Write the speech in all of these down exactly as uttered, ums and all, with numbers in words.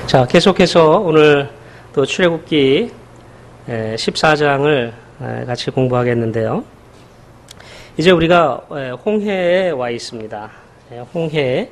자, 계속해서 오늘 또 출애굽기 십사 장을 같이 공부하겠는데요. 이제 우리가 홍해에 와 있습니다. 홍해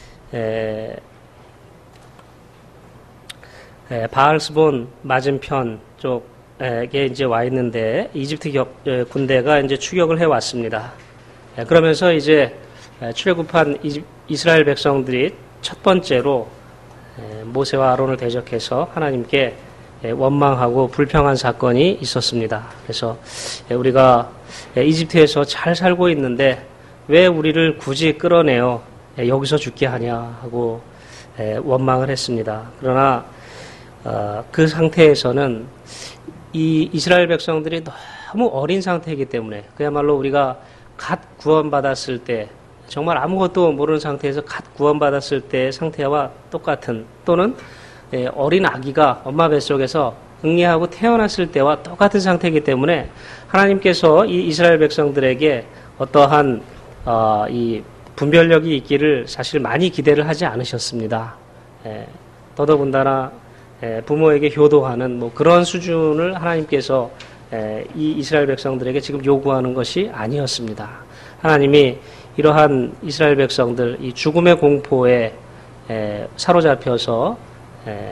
바알스본 맞은편 쪽에 이제 와 있는데 이집트 군대가 이제 추격을 해 왔습니다. 그러면서 이제 출애굽한 이스라엘 백성들이 첫 번째로 모세와 아론을 대적해서 하나님께 원망하고 불평한 사건이 있었습니다. 그래서 우리가 이집트에서 잘 살고 있는데 왜 우리를 굳이 끌어내어 여기서 죽게 하냐 하고 원망을 했습니다. 그러나 그 상태에서는 이 이스라엘 백성들이 너무 어린 상태이기 때문에 그야말로 우리가 갓 구원받았을 때 정말 아무것도 모르는 상태에서 갓 구원받았을 때의 상태와 똑같은 또는 어린 아기가 엄마 뱃속에서 응애하고 태어났을 때와 똑같은 상태이기 때문에 하나님께서 이 이스라엘 백성들에게 어떠한 어, 이 분별력이 있기를 사실 많이 기대를 하지 않으셨습니다. 에, 더더군다나 에, 부모에게 효도하는 뭐 그런 수준을 하나님께서 에, 이 이스라엘 백성들에게 지금 요구하는 것이 아니었습니다. 하나님이 이러한 이스라엘 백성들 이 죽음의 공포에 에, 사로잡혀서 에,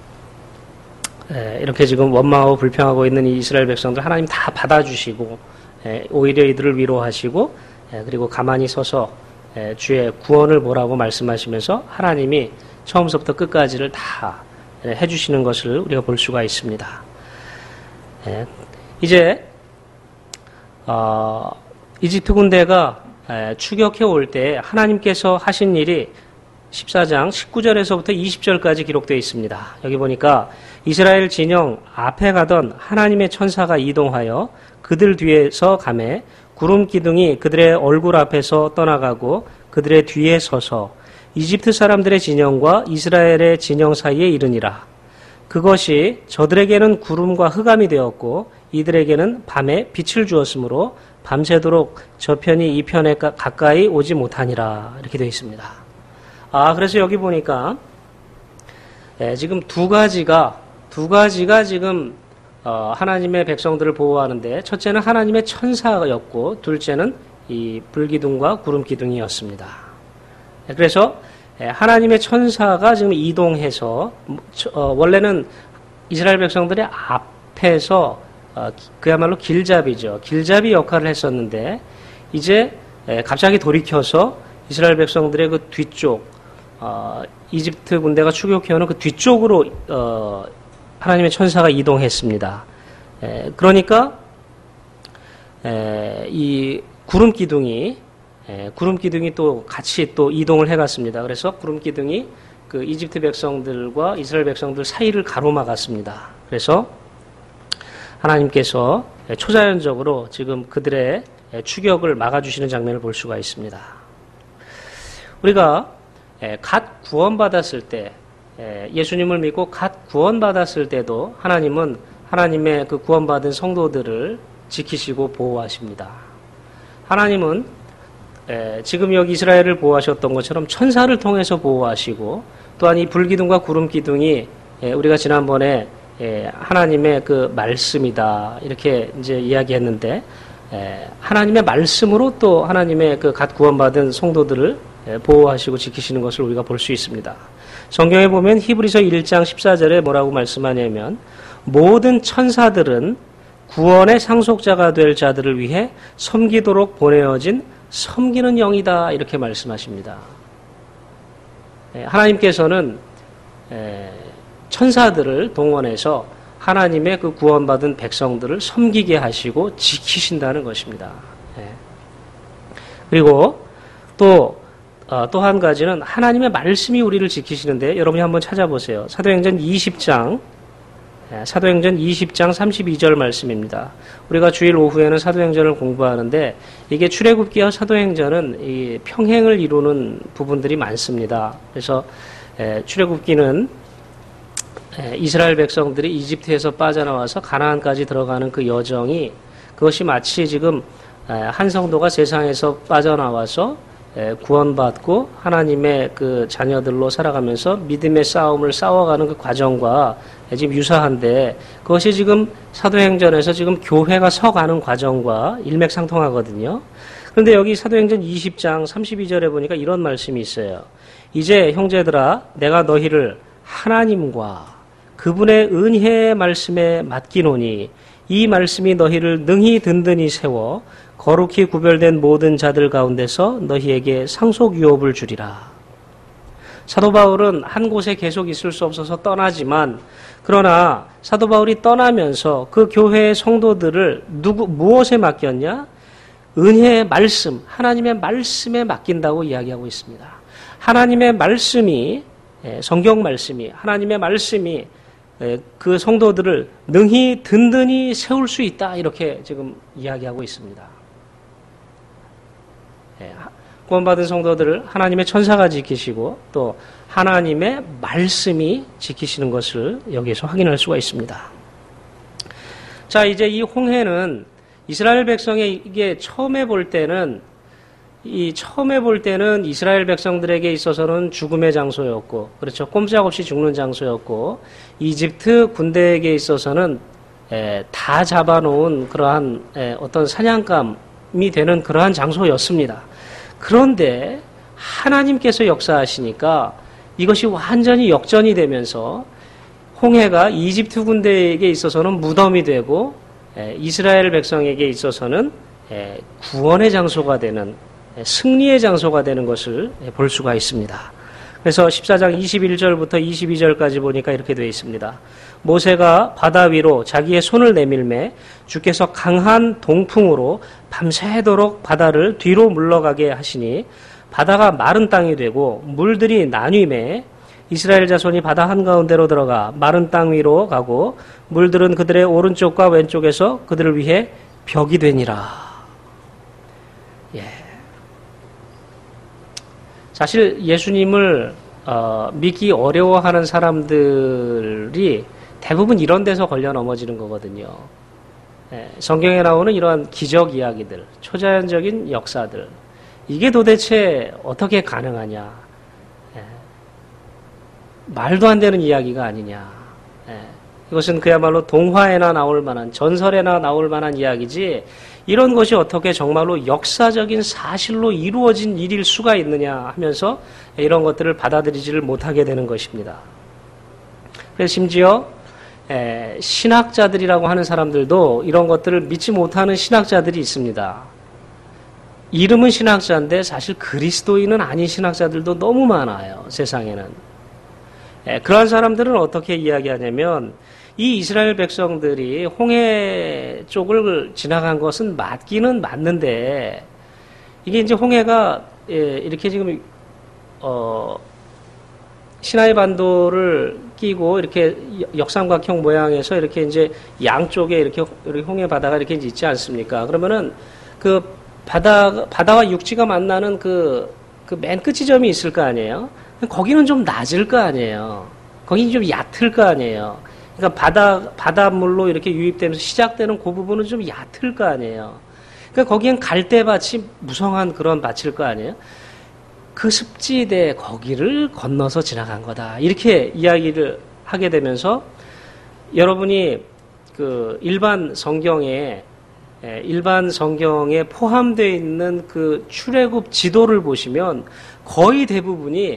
에, 이렇게 지금 원망하고 불평하고 있는 이 이스라엘 백성들 하나님 다 받아주시고 에, 오히려 이들을 위로하시고 에, 그리고 가만히 서서 에, 주의 구원을 보라고 말씀하시면서 하나님이 처음부터 끝까지를 다 에, 해주시는 것을 우리가 볼 수가 있습니다. 에, 이제 어, 이집트 군대가 에, 추격해 올 때 하나님께서 하신 일이 십사 장 십구 절에서부터 이십 절까지 기록되어 있습니다. 여기 보니까 이스라엘 진영 앞에 가던 하나님의 천사가 이동하여 그들 뒤에서 가매 구름 기둥이 그들의 얼굴 앞에서 떠나가고 그들의 뒤에 서서 이집트 사람들의 진영과 이스라엘의 진영 사이에 이르니라. 그것이 저들에게는 구름과 흑암이 되었고 이들에게는 밤에 빛을 주었으므로 밤새도록 저편이 이 편에 가까이 오지 못하니라. 이렇게 되어 있습니다. 아, 그래서 여기 보니까 예, 지금 두 가지가 두 가지가 지금 어, 하나님의 백성들을 보호하는데 첫째는 하나님의 천사였고 둘째는 이 불기둥과 구름기둥이었습니다. 예, 그래서 예, 하나님의 천사가 지금 이동해서 어, 원래는 이스라엘 백성들의 앞에서 어, 그야말로 길잡이죠. 길잡이 역할을 했었는데 이제 에, 갑자기 돌이켜서 이스라엘 백성들의 그 뒤쪽 어, 이집트 군대가 추격해오는 그 뒤쪽으로 어, 하나님의 천사가 이동했습니다. 에, 그러니까 에, 이 구름 기둥이 에, 구름 기둥이 또 같이 또 이동을 해갔습니다. 그래서 구름 기둥이 그 이집트 백성들과 이스라엘 백성들 사이를 가로막았습니다. 그래서 하나님께서 초자연적으로 지금 그들의 추격을 막아주시는 장면을 볼 수가 있습니다. 우리가 갓 구원받았을 때, 예수님을 믿고 갓 구원받았을 때도 하나님은 하나님의 그 구원받은 성도들을 지키시고 보호하십니다. 하나님은 지금 여기 이스라엘을 보호하셨던 것처럼 천사를 통해서 보호하시고 또한 이 불기둥과 구름기둥이 우리가 지난번에 예, 하나님의 그 말씀이다 이렇게 이제 이야기했는데 예, 하나님의 말씀으로 또 하나님의 그 갓 구원받은 성도들을 예, 보호하시고 지키시는 것을 우리가 볼 수 있습니다. 성경에 보면 히브리서 일 장 십사 절에 뭐라고 말씀하냐면 모든 천사들은 구원의 상속자가 될 자들을 위해 섬기도록 보내어진 섬기는 영이다 이렇게 말씀하십니다. 예, 하나님께서는 예, 천사들을 동원해서 하나님의 그 구원받은 백성들을 섬기게 하시고 지키신다는 것입니다. 예. 그리고 또, 어, 또 한 가지는 하나님의 말씀이 우리를 지키시는데 여러분이 한번 찾아보세요. 사도행전 이십 장, 예, 사도행전 이십 장 삼십이 절 말씀입니다. 우리가 주일 오후에는 사도행전을 공부하는데 이게 출애굽기와 사도행전은 이 평행을 이루는 부분들이 많습니다. 그래서 예, 출애굽기는 이스라엘 백성들이 이집트에서 빠져나와서 가나안까지 들어가는 그 여정이 그것이 마치 지금 한 성도가 세상에서 빠져나와서 구원받고 하나님의 그 자녀들로 살아가면서 믿음의 싸움을 싸워가는 그 과정과 지금 유사한데, 그것이 지금 사도행전에서 지금 교회가 서가는 과정과 일맥상통하거든요. 그런데 여기 사도행전 이십 장 삼십이 절에 보니까 이런 말씀이 있어요. 이제 형제들아, 내가 너희를 하나님과 그분의 은혜의 말씀에 맡기노니 이 말씀이 너희를 능히 든든히 세워 거룩히 구별된 모든 자들 가운데서 너희에게 상속 유업을 주리라. 사도 바울은 한 곳에 계속 있을 수 없어서 떠나지만, 그러나 사도 바울이 떠나면서 그 교회의 성도들을 누구 무엇에 맡겼냐? 은혜의 말씀, 하나님의 말씀에 맡긴다고 이야기하고 있습니다. 하나님의 말씀이, 성경 말씀이, 하나님의 말씀이 그 성도들을 능히 든든히 세울 수 있다, 이렇게 지금 이야기하고 있습니다. 구원받은 성도들을 하나님의 천사가 지키시고 또 하나님의 말씀이 지키시는 것을 여기에서 확인할 수가 있습니다. 자, 이제 이 홍해는 이스라엘 백성에게 처음에 볼 때는 이 처음에 볼 때는 이스라엘 백성들에게 있어서는 죽음의 장소였고, 그렇죠, 꼼짝없이 죽는 장소였고, 이집트 군대에게 있어서는 에, 다 잡아놓은 그러한 에, 어떤 사냥감이 되는 그러한 장소였습니다. 그런데 하나님께서 역사하시니까 이것이 완전히 역전이 되면서 홍해가 이집트 군대에게 있어서는 무덤이 되고, 에, 이스라엘 백성에게 있어서는 에, 구원의 장소가 되는, 승리의 장소가 되는 것을 볼 수가 있습니다. 그래서 십사 장 이십일 절부터 이십이 절까지 보니까 이렇게 되어 있습니다. 모세가 바다 위로 자기의 손을 내밀매 주께서 강한 동풍으로 밤새도록 바다를 뒤로 물러가게 하시니 바다가 마른 땅이 되고 물들이 나뉘매 이스라엘 자손이 바다 한가운데로 들어가 마른 땅 위로 가고 물들은 그들의 오른쪽과 왼쪽에서 그들을 위해 벽이 되니라. 예. 사실 예수님을 어, 믿기 어려워하는 사람들이 대부분 이런 데서 걸려 넘어지는 거거든요. 예, 성경에 나오는 이러한 기적 이야기들, 초자연적인 역사들, 이게 도대체 어떻게 가능하냐? 예, 말도 안 되는 이야기가 아니냐? 예, 이것은 그야말로 동화에나 나올 만한, 전설에나 나올 만한 이야기지, 이런 것이 어떻게 정말로 역사적인 사실로 이루어진 일일 수가 있느냐 하면서 이런 것들을 받아들이지를 못하게 되는 것입니다. 그래서 심지어 에, 신학자들이라고 하는 사람들도 이런 것들을 믿지 못하는 신학자들이 있습니다. 이름은 신학자인데 사실 그리스도인은 아닌 신학자들도 너무 많아요, 세상에는. 에, 그러한 사람들은 어떻게 이야기하냐면, 이 이스라엘 백성들이 홍해 쪽을 지나간 것은 맞기는 맞는데, 이게 이제 홍해가 예, 이렇게 지금 어, 시나이 반도를 끼고 이렇게 역삼각형 모양에서 이렇게 이제 양쪽에 이렇게, 이렇게 홍해 바다가 이렇게 있지 않습니까? 그러면은 그 바다 바다와 육지가 만나는 그 그 맨 끝 지점이 있을 거 아니에요? 거기는 좀 낮을 거 아니에요? 거기는 좀 얕을 거 아니에요? 그러니까 바다, 바닷물로 이렇게 유입되면서 시작되는 그 부분은 좀 얕을 거 아니에요. 그러니까 거기엔 갈대밭이 무성한 그런 밭일 거 아니에요. 그 습지대 거기를 건너서 지나간 거다. 이렇게 이야기를 하게 되면서 여러분이 그 일반 성경에, 일반 성경에 포함되어 있는 그 출애굽 지도를 보시면 거의 대부분이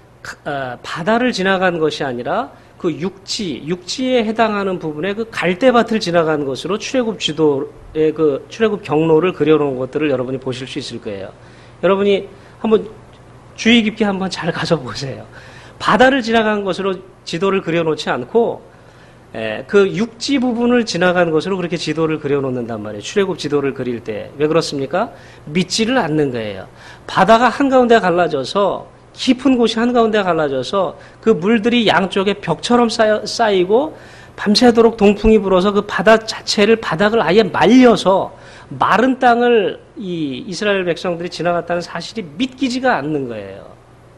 바다를 지나간 것이 아니라 그 육지, 육지에 해당하는 부분에 그 갈대밭을 지나간 것으로 출애굽 지도의 그 출애굽 경로를 그려놓은 것들을 여러분이 보실 수 있을 거예요. 여러분이 한번 주의 깊게 한번 잘 가서 보세요. 바다를 지나간 것으로 지도를 그려놓지 않고 에, 그 육지 부분을 지나간 것으로 그렇게 지도를 그려놓는단 말이에요. 출애굽 지도를 그릴 때. 왜 그렇습니까? 믿지를 않는 거예요. 바다가 한가운데 갈라져서 깊은 곳이 한가운데 갈라져서 그 물들이 양쪽에 벽처럼 쌓여, 쌓이고 밤새도록 동풍이 불어서 그 바다 자체를, 바닥을 아예 말려서 마른 땅을 이 이스라엘 백성들이 지나갔다는 사실이 믿기지가 않는 거예요.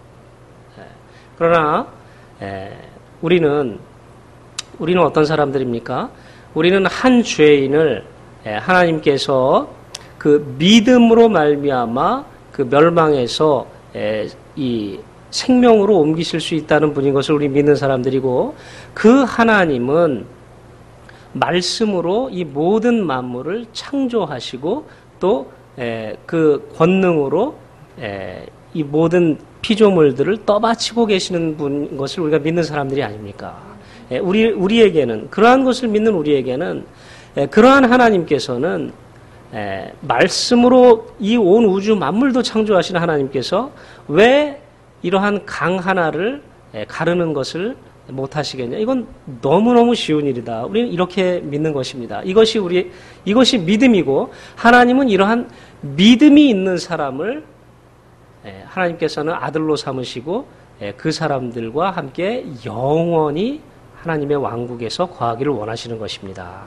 그러나 우리는 우리는 어떤 사람들입니까? 우리는 한 죄인을 하나님께서 그 믿음으로 말미암아 그 멸망에서 에, 이 생명으로 옮기실 수 있다는 분인 것을 우리 믿는 사람들이고, 그 하나님은 말씀으로 이 모든 만물을 창조하시고 또 그 권능으로 에, 이 모든 피조물들을 떠받치고 계시는 분인 것을 우리가 믿는 사람들이 아닙니까? 에, 우리, 우리에게는, 그러한 것을 믿는 우리에게는 에, 그러한 하나님께서는 에, 말씀으로 이 온 우주 만물도 창조하시는 하나님께서 왜 이러한 강 하나를 에, 가르는 것을 못하시겠냐? 이건 너무너무 쉬운 일이다. 우리는 이렇게 믿는 것입니다. 이것이 우리, 이것이 믿음이고, 하나님은 이러한 믿음이 있는 사람을 하나님께서는 아들로 삼으시고 그 사람들과 함께 영원히 하나님의 왕국에서 거하기를 원하시는 것입니다.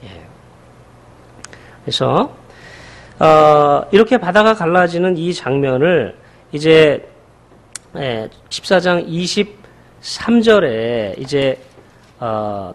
그래서 어, 이렇게 바다가 갈라지는 이 장면을 이제 십사 장 이십삼 절에 이제 어,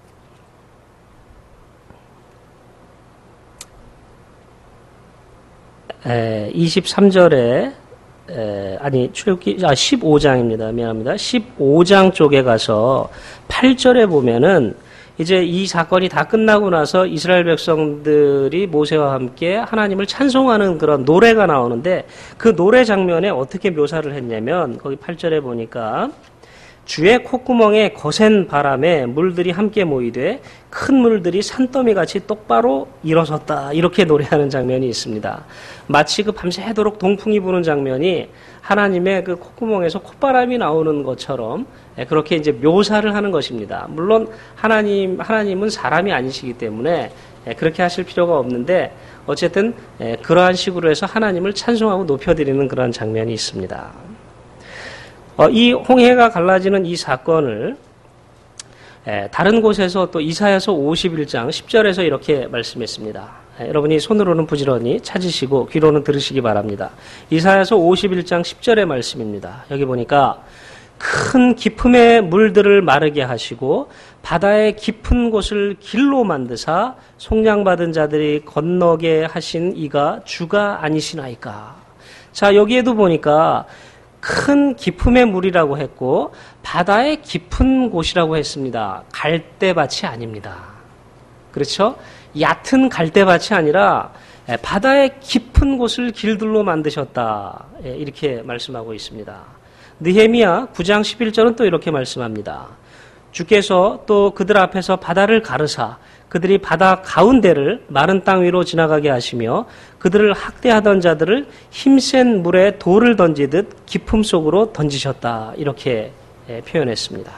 에, 이십삼 절에 에, 아니 출애굽기 아 십오 장입니다. 미안합니다. 십오 장 쪽에 가서 팔 절에 보면은 이제 이 사건이 다 끝나고 나서 이스라엘 백성들이 모세와 함께 하나님을 찬송하는 그런 노래가 나오는데, 그 노래 장면에 어떻게 묘사를 했냐면 거기 팔 절에 보니까 주의 콧구멍에 거센 바람에 물들이 함께 모이되 큰 물들이 산더미같이 똑바로 일어섰다, 이렇게 노래하는 장면이 있습니다. 마치 그 밤새도록 동풍이 부는 장면이 하나님의 그 콧구멍에서 콧바람이 나오는 것처럼 그렇게 이제 묘사를 하는 것입니다. 물론 하나님, 하나님은 사람이 아니시기 때문에 그렇게 하실 필요가 없는데, 어쨌든 그러한 식으로 해서 하나님을 찬송하고 높여드리는 그런 장면이 있습니다. 어, 이 홍해가 갈라지는 이 사건을 에, 다른 곳에서 또 이사야서 오십일 장 십 절에서 이렇게 말씀했습니다. 에, 여러분이 손으로는 부지런히 찾으시고 귀로는 들으시기 바랍니다. 이사야서 오십일 장 십 절의 말씀입니다. 여기 보니까 큰 깊음의 물들을 마르게 하시고 바다의 깊은 곳을 길로 만드사 속량받은 자들이 건너게 하신 이가 주가 아니시나이까. 자, 여기에도 보니까 큰 깊음의 물이라고 했고 바다의 깊은 곳이라고 했습니다. 갈대밭이 아닙니다. 그렇죠? 얕은 갈대밭이 아니라 바다의 깊은 곳을 길들로 만드셨다, 이렇게 말씀하고 있습니다. 느헤미야 구 장 십일 절은 또 이렇게 말씀합니다. 주께서 또 그들 앞에서 바다를 가르사 그들이 바다 가운데를 마른 땅 위로 지나가게 하시며 그들을 학대하던 자들을 힘센 물에 돌을 던지듯 깊음 속으로 던지셨다, 이렇게 표현했습니다.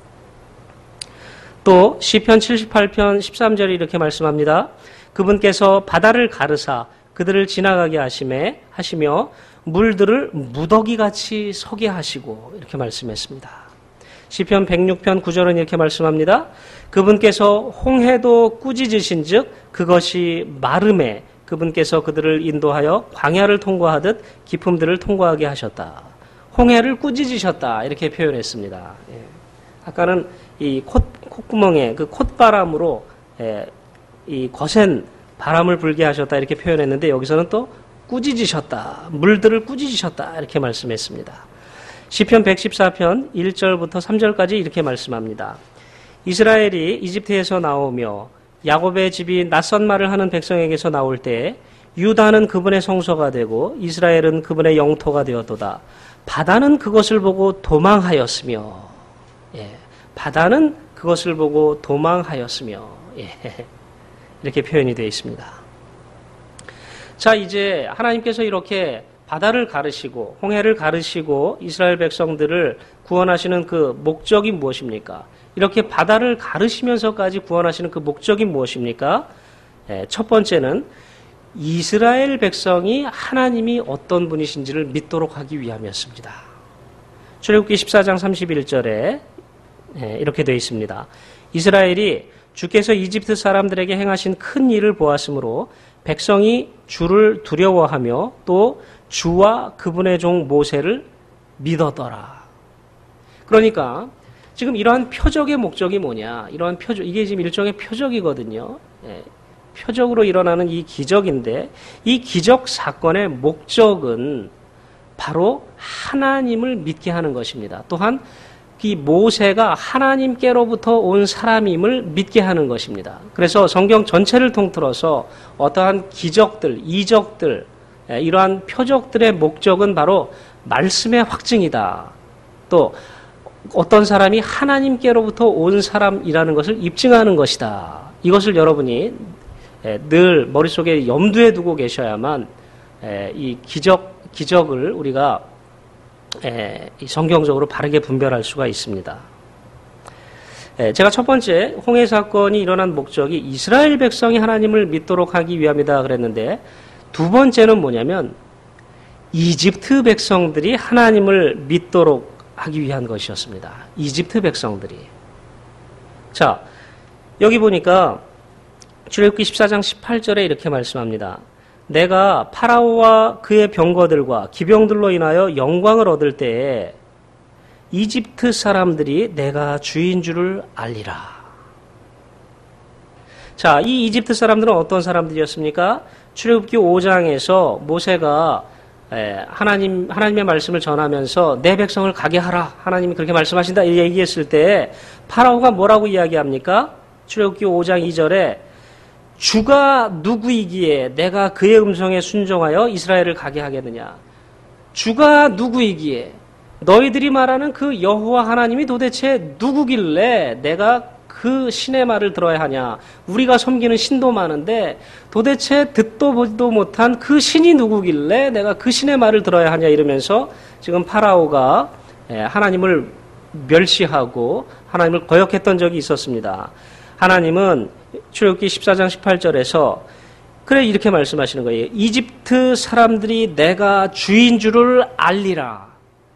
또 시편 칠십팔 편 십삼 절이 이렇게 말씀합니다. 그분께서 바다를 가르사 그들을 지나가게 하시매, 하시며 물들을 무더기같이 서게 하시고, 이렇게 말씀했습니다. 시편 백육 편 구 절은 이렇게 말씀합니다. 그분께서 홍해도 꾸짖으신 즉 그것이 마름에 그분께서 그들을 인도하여 광야를 통과하듯 깊음들을 통과하게 하셨다. 홍해를 꾸짖으셨다, 이렇게 표현했습니다. 예. 아까는 이 콧, 콧구멍에 그 콧바람으로 예, 이 거센 바람을 불게 하셨다, 이렇게 표현했는데 여기서는 또 꾸짖으셨다, 물들을 꾸짖으셨다, 이렇게 말씀했습니다. 시편 백십사 편 일 절부터 삼 절까지 이렇게 말씀합니다. 이스라엘이 이집트에서 나오며 야곱의 집이 낯선 말을 하는 백성에게서 나올 때 유다는 그분의 성소가 되고 이스라엘은 그분의 영토가 되었도다. 바다는 그것을 보고 도망하였으며, 예, 바다는 그것을 보고 도망하였으며, 예, 이렇게 표현이 되어 있습니다. 자, 이제 하나님께서 이렇게 바다를 가르시고 홍해를 가르시고 이스라엘 백성들을 구원하시는 그 목적이 무엇입니까? 이렇게 바다를 가르시면서까지 구원하시는 그 목적이 무엇입니까? 예, 첫 번째는 이스라엘 백성이 하나님이 어떤 분이신지를 믿도록 하기 위함이었습니다. 출애굽기 십사 장 삼십일 절에 예, 이렇게 되어 있습니다. 이스라엘이 주께서 이집트 사람들에게 행하신 큰 일을 보았으므로 백성이 주를 두려워하며 또 주와 그분의 종 모세를 믿었더라. 그러니까 지금 이러한 표적의 목적이 뭐냐? 이러한 표적, 이게 지금 일종의 표적이거든요. 예. 표적으로 일어나는 이 기적인데 이 기적 사건의 목적은 바로 하나님을 믿게 하는 것입니다. 또한 이 모세가 하나님께로부터 온 사람임을 믿게 하는 것입니다. 그래서 성경 전체를 통틀어서 어떠한 기적들, 이적들, 이러한 표적들의 목적은 바로 말씀의 확증이다. 또 어떤 사람이 하나님께로부터 온 사람이라는 것을 입증하는 것이다. 이것을 여러분이 늘 머릿속에 염두에 두고 계셔야만 이 기적, 기적을 우리가 성경적으로 바르게 분별할 수가 있습니다. 제가 첫 번째 홍해 사건이 일어난 목적이 이스라엘 백성이 하나님을 믿도록 하기 위함이다 그랬는데 두 번째는 뭐냐면 이집트 백성들이 하나님을 믿도록 하기 위한 것이었습니다. 이집트 백성들이. 자, 여기 보니까 출애굽기 십사 장 십팔 절에 이렇게 말씀합니다. 내가 파라오와 그의 병거들과 기병들로 인하여 영광을 얻을 때에 이집트 사람들이 내가 주인 줄을 알리라. 자, 이 이집트 사람들은 어떤 사람들이었습니까? 출애굽기 오 장에서 모세가 하나님, 하나님의 말씀을 전하면서 내 백성을 가게 하라. 하나님이 그렇게 말씀하신다. 이렇게 얘기했을 때 파라오가 뭐라고 이야기합니까? 출애굽기 오 장 이 절에 주가 누구이기에 내가 그의 음성에 순종하여 이스라엘을 가게 하겠느냐. 주가 누구이기에 너희들이 말하는 그 여호와 하나님이 도대체 누구길래 내가 그 신의 말을 들어야 하냐. 우리가 섬기는 신도 많은데 도대체 듣도 보지도 못한 그 신이 누구길래 내가 그 신의 말을 들어야 하냐 이러면서 지금 파라오가 하나님을 멸시하고 하나님을 거역했던 적이 있었습니다. 하나님은 출애굽기 십사 장 십팔 절에서 그래 이렇게 말씀하시는 거예요. 이집트 사람들이 내가 주인 줄을 알리라.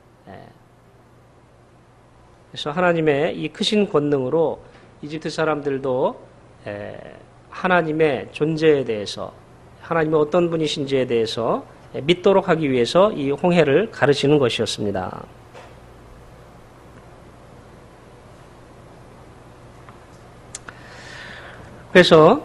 그래서 하나님의 이 크신 권능으로 이집트 사람들도 하나님의 존재에 대해서 하나님의 어떤 분이신지에 대해서 믿도록 하기 위해서 이 홍해를 가르치는 것이었습니다. 그래서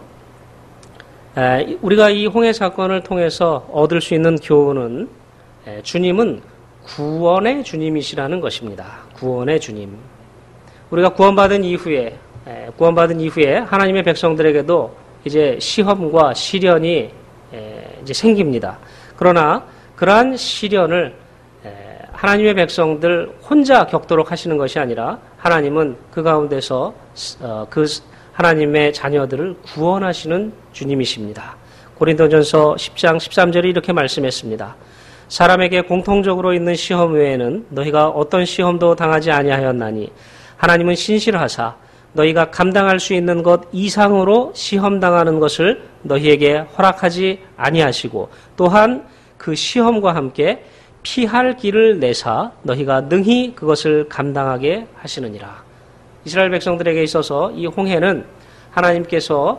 우리가 이 홍해 사건을 통해서 얻을 수 있는 교훈은 주님은 구원의 주님이시라는 것입니다. 구원의 주님. 우리가 구원받은 이후에 구원받은 이후에 하나님의 백성들에게도 이제 시험과 시련이 이제 생깁니다. 그러나 그러한 시련을 하나님의 백성들 혼자 겪도록 하시는 것이 아니라 하나님은 그 가운데서 그 하나님의 자녀들을 구원하시는 주님이십니다. 고린도전서 십 장 십삼 절에 이렇게 말씀했습니다. 사람에게 공통적으로 있는 시험 외에는 너희가 어떤 시험도 당하지 아니하였나니 하나님은 신실하사 너희가 감당할 수 있는 것 이상으로 시험당하는 것을 너희에게 허락하지 아니하시고 또한 그 시험과 함께 피할 길을 내사 너희가 능히 그것을 감당하게 하시느니라. 이스라엘 백성들에게 있어서 이 홍해는 하나님께서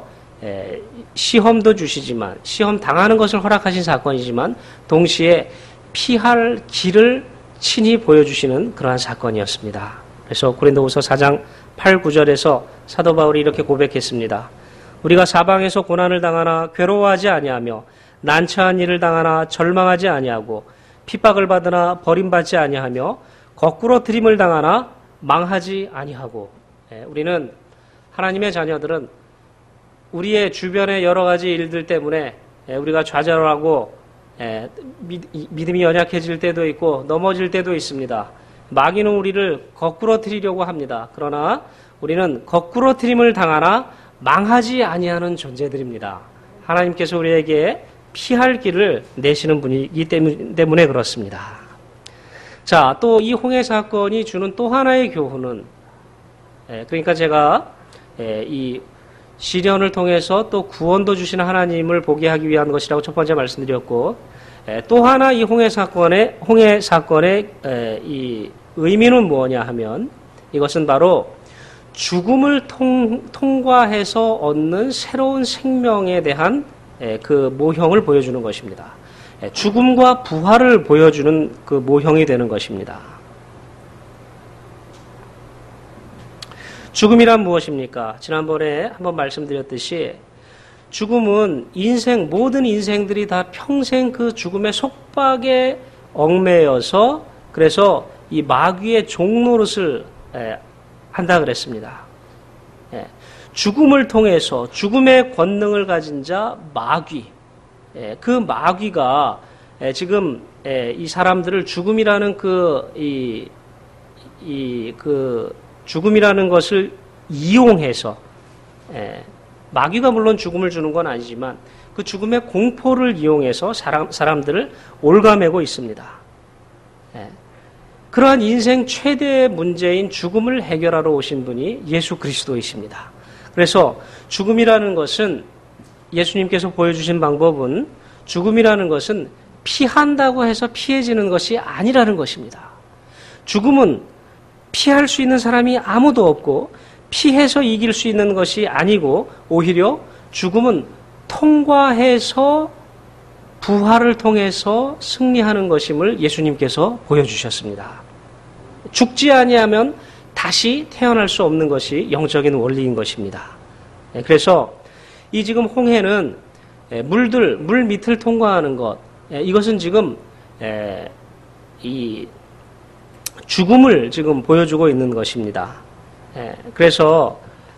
시험도 주시지만 시험 당하는 것을 허락하신 사건이지만 동시에 피할 길을 친히 보여주시는 그러한 사건이었습니다. 그래서 고린도후서 사 장 팔, 구 절에서 사도 바울이 이렇게 고백했습니다. 우리가 사방에서 고난을 당하나 괴로워하지 아니하며 난처한 일을 당하나 절망하지 아니하고 핍박을 받으나 버림받지 아니하며 거꾸로 트림을 당하나 망하지 아니하고. 우리는 하나님의 자녀들은 우리의 주변의 여러 가지 일들 때문에 우리가 좌절하고 믿음이 연약해질 때도 있고 넘어질 때도 있습니다. 마귀는 우리를 거꾸로 트리려고 합니다. 그러나 우리는 거꾸로 트림을 당하나 망하지 아니하는 존재들입니다. 하나님께서 우리에게 피할 길을 내시는 분이기 때문에 그렇습니다. 자, 또 이 홍해 사건이 주는 또 하나의 교훈은 그러니까 제가 이 시련을 통해서 또 구원도 주시는 하나님을 보게 하기 위한 것이라고 첫 번째 말씀드렸고 또 하나 이 홍해 사건의 홍해 사건의 이 의미는 뭐냐 하면 이것은 바로 죽음을 통, 통과해서 얻는 새로운 생명에 대한 그 모형을 보여주는 것입니다. 죽음과 부활을 보여주는 그 모형이 되는 것입니다. 죽음이란 무엇입니까? 지난번에 한번 말씀드렸듯이 죽음은 인생, 모든 인생들이 다 평생 그 죽음의 속박에 얽매여서 그래서 이 마귀의 종노릇을 한다 그랬습니다. 죽음을 통해서 죽음의 권능을 가진 자 마귀, 그 마귀가 지금 이 사람들을 죽음이라는 그, 이, 이, 그 죽음이라는 것을 이용해서 마귀가 물론 죽음을 주는 건 아니지만 그 죽음의 공포를 이용해서 사람, 사람들을 올가매고 있습니다. 그러한 인생 최대의 문제인 죽음을 해결하러 오신 분이 예수 그리스도이십니다. 그래서 죽음이라는 것은 예수님께서 보여주신 방법은 죽음이라는 것은 피한다고 해서 피해지는 것이 아니라는 것입니다. 죽음은 피할 수 있는 사람이 아무도 없고 피해서 이길 수 있는 것이 아니고 오히려 죽음은 통과해서 부활을 통해서 승리하는 것임을 예수님께서 보여주셨습니다. 죽지 아니하면 다시 태어날 수 없는 것이 영적인 원리인 것입니다. 그래서 이 지금 홍해는 물들, 물 밑을 통과하는 것, 이것은 지금 이 죽음을 지금 보여주고 있는 것입니다. 그래서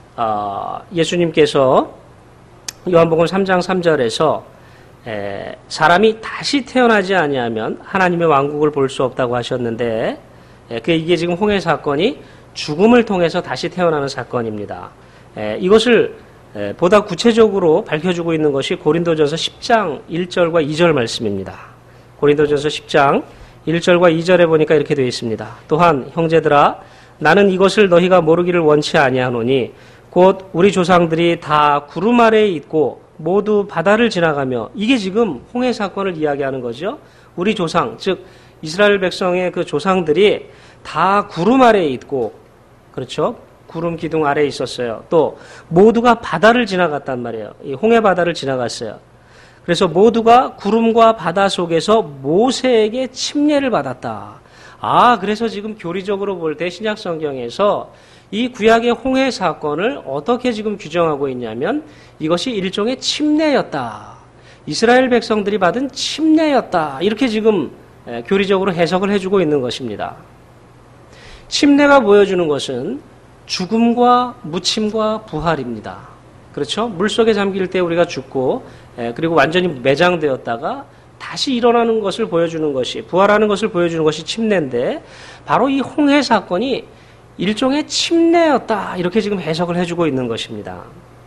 예수님께서 요한복음 삼 장 삼 절에서 사람이 다시 태어나지 아니하면 하나님의 왕국을 볼 수 없다고 하셨는데 그 이게 지금 홍해 사건이 죽음을 통해서 다시 태어나는 사건입니다. 이것을 보다 구체적으로 밝혀주고 있는 것이 고린도전서 십 장 일 절과 이 절 말씀입니다. 고린도전서 십 장 일 절과 이 절에 보니까 이렇게 되어 있습니다. 또한 형제들아 나는 이것을 너희가 모르기를 원치 아니하노니 곧 우리 조상들이 다 구름 아래에 있고 모두 바다를 지나가며 이게 지금 홍해 사건을 이야기하는 거죠. 우리 조상 즉 이스라엘 백성의 그 조상들이 다 구름 아래에 있고 그렇죠. 구름 기둥 아래에 있었어요. 또 모두가 바다를 지나갔단 말이에요. 이 홍해 바다를 지나갔어요. 그래서 모두가 구름과 바다 속에서 모세에게 침례를 받았다. 아, 그래서 지금 교리적으로 볼 때 신약 성경에서 이 구약의 홍해 사건을 어떻게 지금 규정하고 있냐면 이것이 일종의 침례였다. 이스라엘 백성들이 받은 침례였다. 이렇게 지금 교리적으로 해석을 해주고 있는 것입니다. 침례가 보여주는 것은 죽음과 묻힘과 부활입니다. 그렇죠? 물속에 잠길 때 우리가 죽고 그리고 완전히 매장되었다가 다시 일어나는 것을 보여주는 것이 부활하는 것을 보여주는 것이 침례인데 바로 이 홍해 사건이 일종의 침례였다. 이렇게 지금 해석을 해주고 있는 것입니다.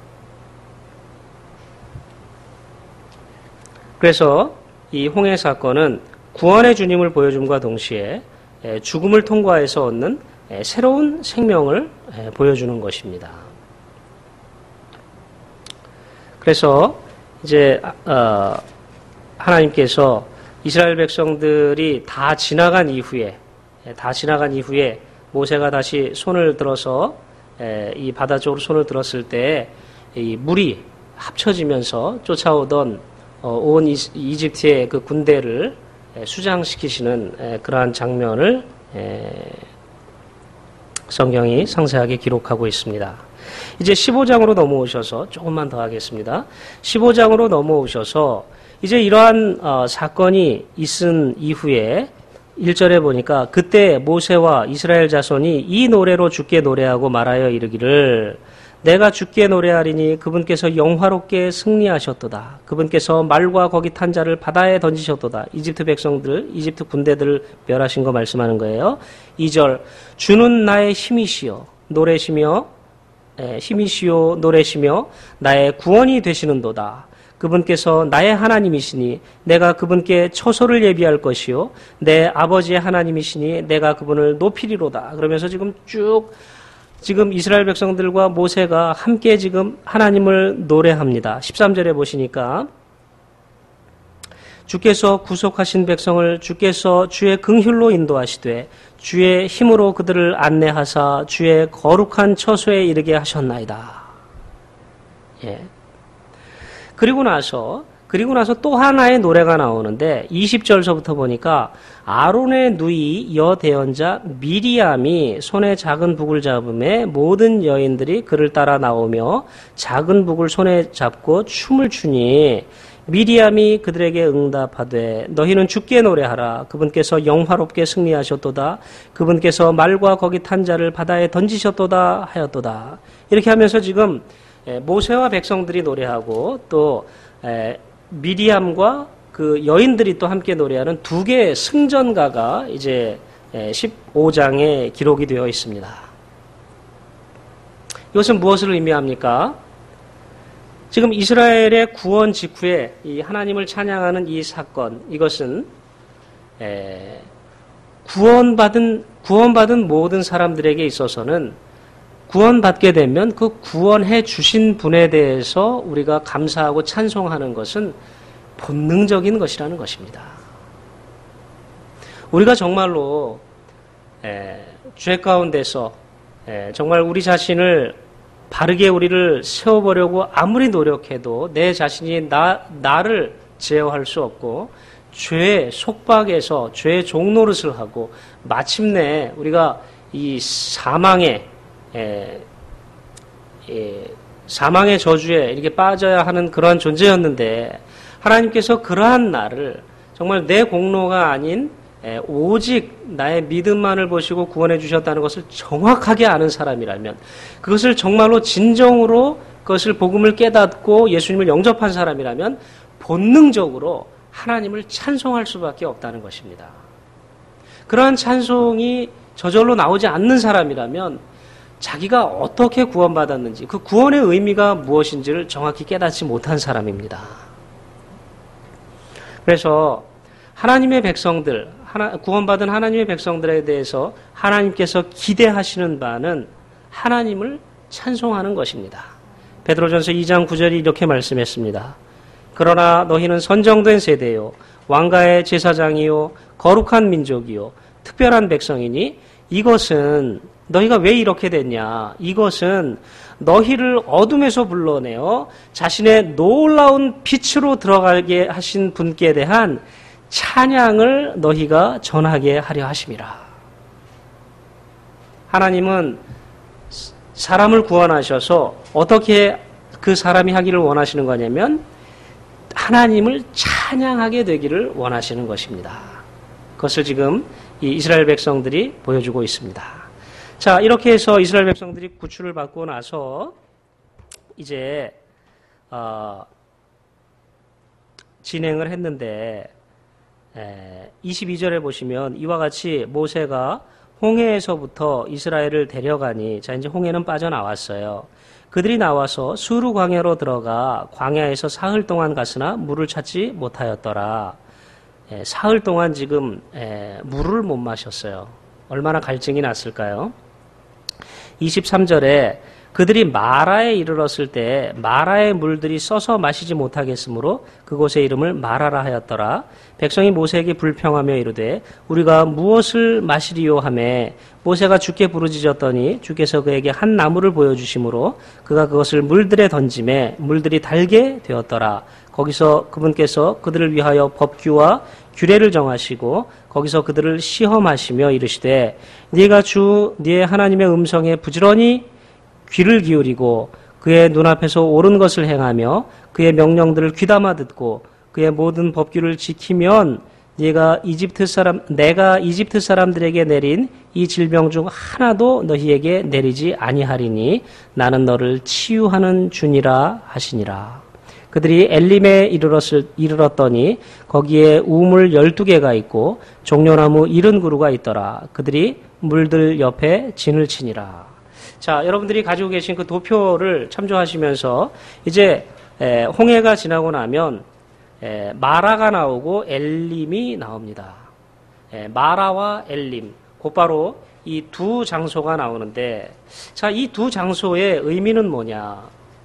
그래서 이 홍해 사건은 구원의 주님을 보여줌과 동시에 죽음을 통과해서 얻는 새로운 생명을 보여주는 것입니다. 그래서 이제 어, 하나님께서 이스라엘 백성들이 다 지나간 이후에 다 지나간 이후에 모세가 다시 손을 들어서 이 바다 쪽으로 손을 들었을 때 이 물이 합쳐지면서 쫓아오던 온 이집트의 그 군대를 수장시키시는 그러한 장면을 성경이 상세하게 기록하고 있습니다. 이제 십오 장으로 넘어오셔서 조금만 더 하겠습니다. 십오 장으로 넘어오셔서 이제 이러한 사건이 있은 이후에 일 절에 보니까 그때 모세와 이스라엘 자손이 이 노래로 주께 노래하고 말하여 이르기를 내가 주께 노래하리니 그분께서 영화롭게 승리하셨도다. 그분께서 말과 거기 탄 자를 바다에 던지셨도다. 이집트 백성들, 이집트 군대들을 멸하신 거 말씀하는 거예요. 이 절 주는 나의 힘이시여 노래시며 에, 힘이시여 노래시며 나의 구원이 되시는도다. 그분께서 나의 하나님이시니 내가 그분께 처소를 예비할 것이요 내 아버지의 하나님이시니 내가 그분을 높이리로다. 그러면서 지금 쭉 지금 이스라엘 백성들과 모세가 함께 지금 하나님을 노래합니다. 십삼 절에 보시니까 주께서 구속하신 백성을 주께서 주의 긍휼로 인도하시되 주의 힘으로 그들을 안내하사 주의 거룩한 처소에 이르게 하셨나이다. 예. 그리고 나서 그리고 나서 또 하나의 노래가 나오는데 이십 절서부터 보니까 아론의 누이 여대언자 미리암이 손에 작은 북을 잡음에 모든 여인들이 그를 따라 나오며 작은 북을 손에 잡고 춤을 추니 미리암이 그들에게 응답하되 너희는 주께 노래하라. 그분께서 영화롭게 승리하셨도다. 그분께서 말과 거기 탄 자를 바다에 던지셨도다 하였도다. 이렇게 하면서 지금 모세와 백성들이 노래하고 또 미리암과 그 여인들이 또 함께 노래하는 두 개의 승전가가 이제 십오 장에 기록이 되어 있습니다. 이것은 무엇을 의미합니까? 지금 이스라엘의 구원 직후에 이 하나님을 찬양하는 이 사건, 이것은 구원받은 구원받은 모든 사람들에게 있어서는 구원받게 되면 그 구원해 주신 분에 대해서 우리가 감사하고 찬송하는 것은 본능적인 것이라는 것입니다. 우리가 정말로 에, 죄 가운데서 에, 정말 우리 자신을 바르게 우리를 세워보려고 아무리 노력해도 내 자신이 나, 나를 제어할 수 없고 죄의 속박에서 죄의 종노릇을 하고 마침내 우리가 이 사망의 에, 에, 사망의 저주에 이렇게 빠져야 하는 그러한 존재였는데 하나님께서 그러한 나를 정말 내 공로가 아닌 에, 오직 나의 믿음만을 보시고 구원해 주셨다는 것을 정확하게 아는 사람이라면 그것을 정말로 진정으로 그것을 복음을 깨닫고 예수님을 영접한 사람이라면 본능적으로 하나님을 찬송할 수밖에 없다는 것입니다. 그러한 찬송이 저절로 나오지 않는 사람이라면 자기가 어떻게 구원받았는지 그 구원의 의미가 무엇인지를 정확히 깨닫지 못한 사람입니다. 그래서 하나님의 백성들, 하나, 구원받은 하나님의 백성들에 대해서 하나님께서 기대하시는 바는 하나님을 찬송하는 것입니다. 베드로전서 이 장 구 절이 이렇게 말씀했습니다. 그러나 너희는 선정된 세대요 왕가의 제사장이요 거룩한 민족이요 특별한 백성이니 이것은 너희가 왜 이렇게 됐냐? 이것은 너희를 어둠에서 불러내어 자신의 놀라운 빛으로 들어가게 하신 분께 대한 찬양을 너희가 전하게 하려 하심이라. 하나님은 사람을 구원하셔서 어떻게 그 사람이 하기를 원하시는 거냐면 하나님을 찬양하게 되기를 원하시는 것입니다. 그것을 지금 이 이스라엘 백성들이 보여주고 있습니다. 자, 이렇게 해서 이스라엘 백성들이 구출을 받고 나서 이제 어, 진행을 했는데 에, 이십이 절에 보시면 이와 같이 모세가 홍해에서부터 이스라엘을 데려가니 자 이제 홍해는 빠져나왔어요. 그들이 나와서 수르 광야로 들어가 광야에서 사흘 동안 갔으나 물을 찾지 못하였더라. 에, 사흘 동안 지금 에, 물을 못 마셨어요. 얼마나 갈증이 났을까요? 이십삼 절에 그들이 마라에 이르렀을 때 마라의 물들이 써서 마시지 못하겠으므로 그곳의 이름을 마라라 하였더라. 백성이 모세에게 불평하며 이르되 우리가 무엇을 마시리요 하매 모세가 주께 부르짖었더니 주께서 그에게 한 나무를 보여주심으로 그가 그것을 물들에 던짐에 물들이 달게 되었더라. 거기서 그분께서 그들을 위하여 법규와 규례를 정하시고 거기서 그들을 시험하시며 이르시되 네가 주 네 하나님의 음성에 부지런히 귀를 기울이고 그의 눈앞에서 옳은 것을 행하며 그의 명령들을 귀담아 듣고 그의 모든 법규를 지키면 네가 이집트 사람 내가 이집트 사람들에게 내린 이 질병 중 하나도 너희에게 내리지 아니하리니 나는 너를 치유하는 주니라 하시니라. 그들이 엘림에 이르렀을, 이르렀더니 거기에 우물 열두 개가 있고 종려나무 일흔 그루가 있더라. 그들이 물들 옆에 진을 치니라. 자, 여러분들이 가지고 계신 그 도표를 참조하시면서 이제 에, 홍해가 지나고 나면 에, 마라가 나오고 엘림이 나옵니다. 에, 마라와 엘림, 곧바로 이 두 장소가 나오는데 자, 이 두 장소의 의미는 뭐냐?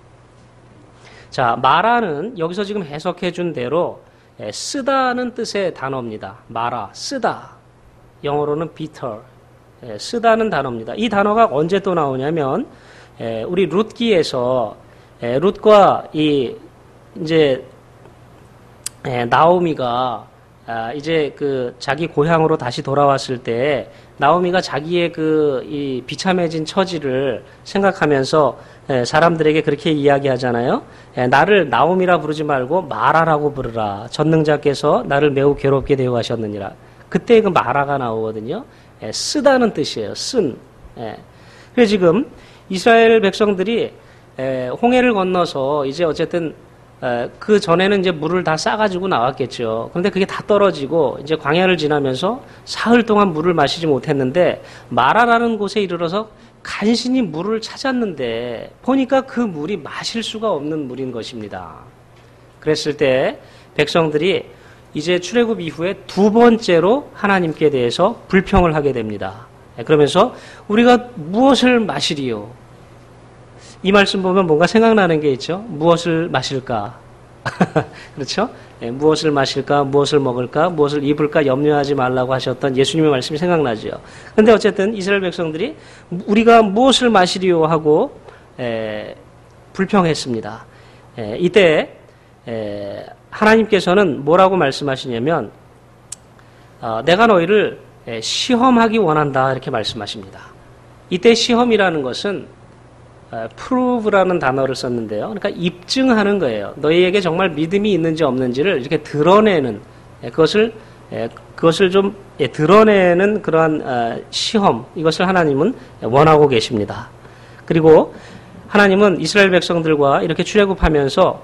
자, 마라는 여기서 지금 해석해 준 대로 에, 쓰다는 뜻의 단어입니다. 마라, 쓰다. 영어로는 bitter. 에, 쓰다는 단어입니다. 이 단어가 언제 또 나오냐면 에, 우리 룻기에서 에, 룻과 이 이제 에, 나오미가 아, 이제 그 자기 고향으로 다시 돌아왔을 때 나오미가 자기의 그 이 비참해진 처지를 생각하면서 에, 사람들에게 그렇게 이야기하잖아요. 에, 나를 나오미라 부르지 말고 마라라고 부르라. 전능자께서 나를 매우 괴롭게 대우하셨느니라. 그때 그 마라가 나오거든요. 에, 쓰다는 뜻이에요. 쓴. 에. 그래서 지금 이스라엘 백성들이 에, 홍해를 건너서 이제 어쨌든 에, 그 전에는 이제 물을 다 싸가지고 나왔겠죠. 그런데 그게 다 떨어지고 이제 광야를 지나면서 사흘 동안 물을 마시지 못했는데 마라라는 곳에 이르러서 간신히 물을 찾았는데 보니까 그 물이 마실 수가 없는 물인 것입니다. 그랬을 때 백성들이 이제 출애굽 이후에 두 번째로 하나님께 대해서 불평을 하게 됩니다. 그러면서 우리가 무엇을 마시리요? 이 말씀 보면 뭔가 생각나는 게 있죠. 무엇을 마실까? 그렇죠? 예, 무엇을 마실까? 무엇을 먹을까? 무엇을 입을까? 염려하지 말라고 하셨던 예수님의 말씀이 생각나죠. 그런데 어쨌든 이스라엘 백성들이 우리가 무엇을 마시리요 하고 에, 불평했습니다. 에, 이때 에, 하나님께서는 뭐라고 말씀하시냐면 어, 내가 너희를 에, 시험하기 원한다 이렇게 말씀하십니다. 이때 시험이라는 것은 prove라는 단어를 썼는데요. 그러니까 입증하는 거예요. 너희에게 정말 믿음이 있는지 없는지를 이렇게 드러내는 그것을 그것을 좀 드러내는 그러한 시험 이것을 하나님은 원하고 계십니다. 그리고 하나님은 이스라엘 백성들과 이렇게 출애굽하면서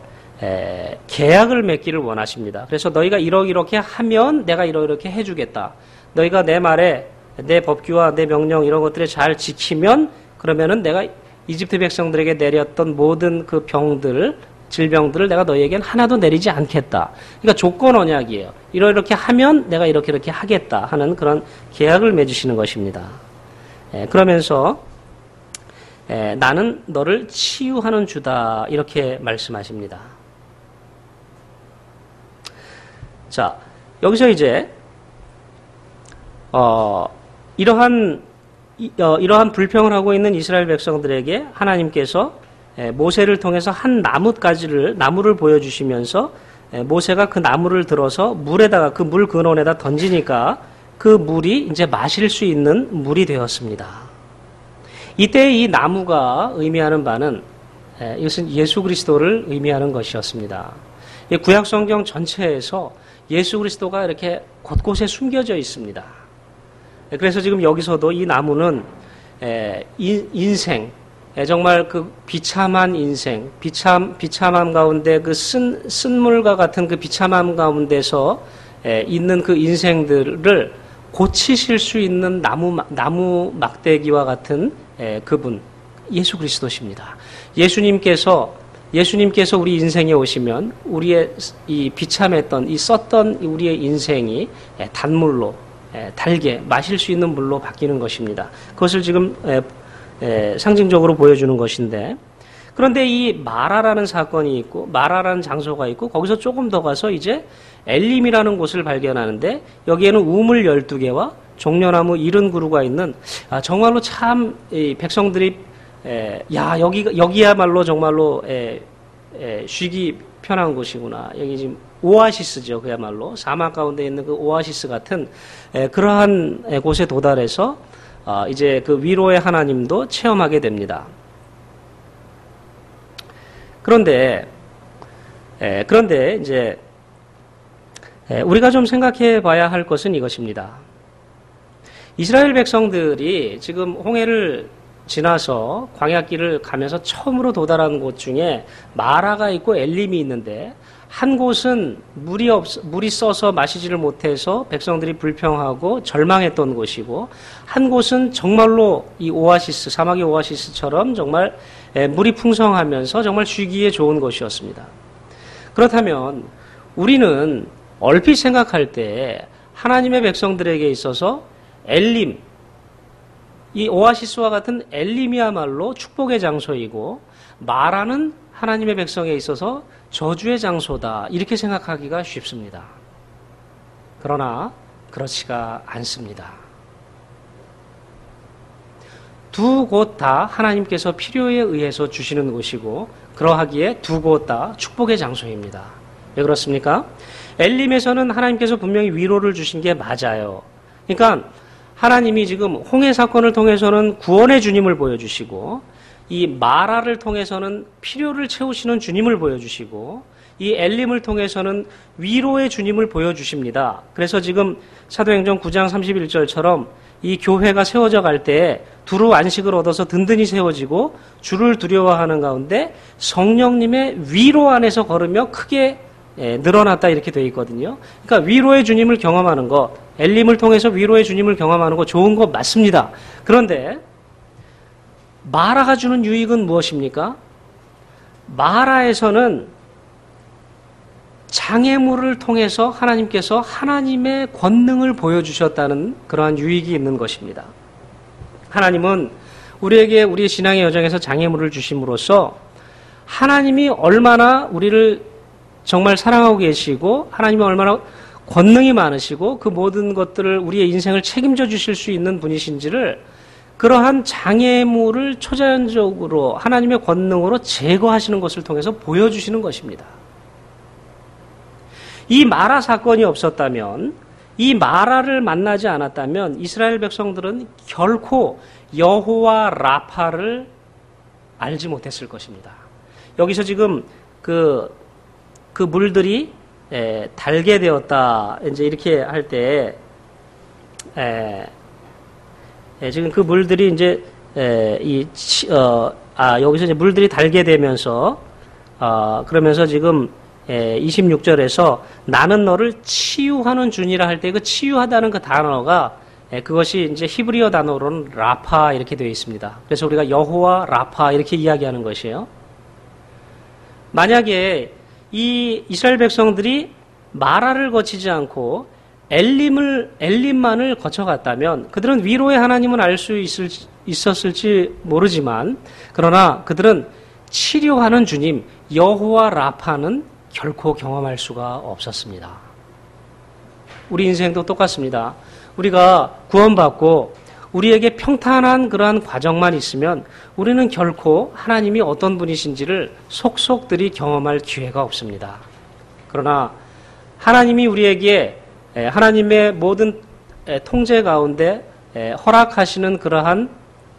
계약을 맺기를 원하십니다. 그래서 너희가 이렇게 하면 내가 이렇게 해주겠다. 너희가 내 말에 내 법규와 내 명령 이런 것들을 잘 지키면 그러면은 내가 이집트 백성들에게 내렸던 모든 그 병들, 질병들을 내가 너희에겐 하나도 내리지 않겠다. 그러니까 조건 언약이에요. 이렇게 하면 내가 이렇게 이렇게 하겠다 하는 그런 계약을 맺으시는 것입니다. 예, 그러면서 예, 나는 너를 치유하는 주다 이렇게 말씀하십니다. 자, 여기서 이제 어, 이러한 이러한 불평을 하고 있는 이스라엘 백성들에게 하나님께서 모세를 통해서 한 나뭇가지를 나무를 보여주시면서 모세가 그 나무를 들어서 물에다가 그 물 근원에다 던지니까 그 물이 이제 마실 수 있는 물이 되었습니다. 이때 이 나무가 의미하는 바는 이것은 예수 그리스도를 의미하는 것이었습니다. 구약 성경 전체에서 예수 그리스도가 이렇게 곳곳에 숨겨져 있습니다. 그래서 지금 여기서도 이 나무는 인생, 정말 그 비참한 인생, 비참, 비참함 가운데 그 쓴, 쓴물과 같은 그 비참함 가운데서 있는 그 인생들을 고치실 수 있는 나무, 나무 막대기와 같은 그분, 예수 그리스도십니다. 예수님께서, 예수님께서 우리 인생에 오시면 우리의 이 비참했던, 이 썼던 우리의 인생이 단물로 달게 마실 수 있는 물로 바뀌는 것입니다. 그것을 지금 에, 에, 상징적으로 보여주는 것인데 그런데 이 마라라는 사건이 있고 마라라는 장소가 있고 거기서 조금 더 가서 이제 엘림이라는 곳을 발견하는데 여기에는 우물 열두 개와 종려나무 일흔 그루가 있는 아, 정말로 참 이 백성들이 에, 야 여기 여기야말로 정말로 에, 에, 쉬기 편한 곳이구나. 여기 지금 오아시스죠. 그야말로 사막 가운데 있는 그 오아시스 같은 에, 그러한 에, 곳에 도달해서 어, 이제 그 위로의 하나님도 체험하게 됩니다. 그런데 에, 그런데 이제 에, 우리가 좀 생각해 봐야 할 것은 이것입니다. 이스라엘 백성들이 지금 홍해를 지나서 광야길을 가면서 처음으로 도달한 곳 중에 마라가 있고 엘림이 있는데 한 곳은 물이 없, 물이 써서 마시지를 못해서 백성들이 불평하고 절망했던 곳이고 한 곳은 정말로 이 오아시스, 사막의 오아시스처럼 정말 물이 풍성하면서 정말 쉬기에 좋은 곳이었습니다. 그렇다면 우리는 얼핏 생각할 때 하나님의 백성들에게 있어서 엘림, 이 오아시스와 같은 엘림이야말로 축복의 장소이고 마라는 하나님의 백성에 있어서 저주의 장소다 이렇게 생각하기가 쉽습니다. 그러나 그렇지가 않습니다. 두 곳 다 하나님께서 필요에 의해서 주시는 곳이고 그러하기에 두 곳 다 축복의 장소입니다. 왜 그렇습니까? 엘림에서는 하나님께서 분명히 위로를 주신 게 맞아요. 그러니까 하나님이 지금 홍해 사건을 통해서는 구원의 주님을 보여주시고, 이 마라를 통해서는 필요를 채우시는 주님을 보여주시고, 이 엘림을 통해서는 위로의 주님을 보여주십니다. 그래서 지금 사도행전 구 장 삼십일 절처럼 이 교회가 세워져 갈 때 두루 안식을 얻어서 든든히 세워지고 주를 두려워하는 가운데 성령님의 위로 안에서 걸으며 크게 늘어났다 이렇게 되어 있거든요. 그러니까 위로의 주님을 경험하는 것, 엘림을 통해서 위로의 주님을 경험하는 거 좋은 거 맞습니다. 그런데 마라가 주는 유익은 무엇입니까? 마라에서는 장애물을 통해서 하나님께서 하나님의 권능을 보여주셨다는 그러한 유익이 있는 것입니다. 하나님은 우리에게 우리의 신앙의 여정에서 장애물을 주심으로써 하나님이 얼마나 우리를 정말 사랑하고 계시고 하나님이 얼마나 권능이 많으시고 그 모든 것들을 우리의 인생을 책임져 주실 수 있는 분이신지를 그러한 장애물을 초자연적으로 하나님의 권능으로 제거하시는 것을 통해서 보여주시는 것입니다. 이 마라 사건이 없었다면, 이 마라를 만나지 않았다면 이스라엘 백성들은 결코 여호와 라파를 알지 못했을 것입니다. 여기서 지금 그, 그 물들이 에, 달게 되었다 이제 이렇게 할 때 에, 에, 지금 그 물들이 이제 에, 이 어, 아 여기서 이제 물들이 달게 되면서 어, 그러면서 지금 에, 이십육 절에서 나는 너를 치유하는 주니라 할 때 그 치유하다는 그 단어가 에, 그것이 이제 히브리어 단어로는 라파 이렇게 되어 있습니다. 그래서 우리가 여호와 라파 이렇게 이야기하는 것이에요. 만약에 이 이스라엘 백성들이 마라를 거치지 않고 엘림을, 엘림만을 거쳐갔다면 그들은 위로의 하나님은 알 수 있었을지 모르지만 그러나 그들은 치료하는 주님 여호와 라파는 결코 경험할 수가 없었습니다. 우리 인생도 똑같습니다. 우리가 구원받고 우리에게 평탄한 그러한 과정만 있으면 우리는 결코 하나님이 어떤 분이신지를 속속들이 경험할 기회가 없습니다. 그러나 하나님이 우리에게 하나님의 모든 통제 가운데 허락하시는 그러한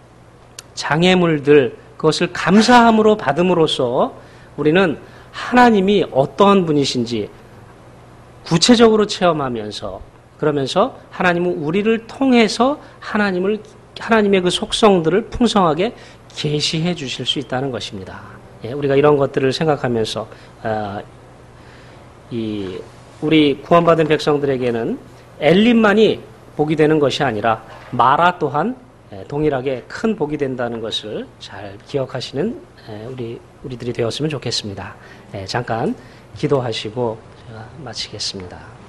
장애물들 그것을 감사함으로 받음으로써 우리는 하나님이 어떠한 분이신지 구체적으로 체험하면서 그러면서 하나님은 우리를 통해서 하나님을 하나님의 그 속성들을 풍성하게 계시해 주실 수 있다는 것입니다. 예, 우리가 이런 것들을 생각하면서 어, 이 우리 구원받은 백성들에게는 엘림만이 복이 되는 것이 아니라 마라 또한 동일하게 큰 복이 된다는 것을 잘 기억하시는 우리 우리들이 되었으면 좋겠습니다. 예, 잠깐 기도하시고 제가 마치겠습니다.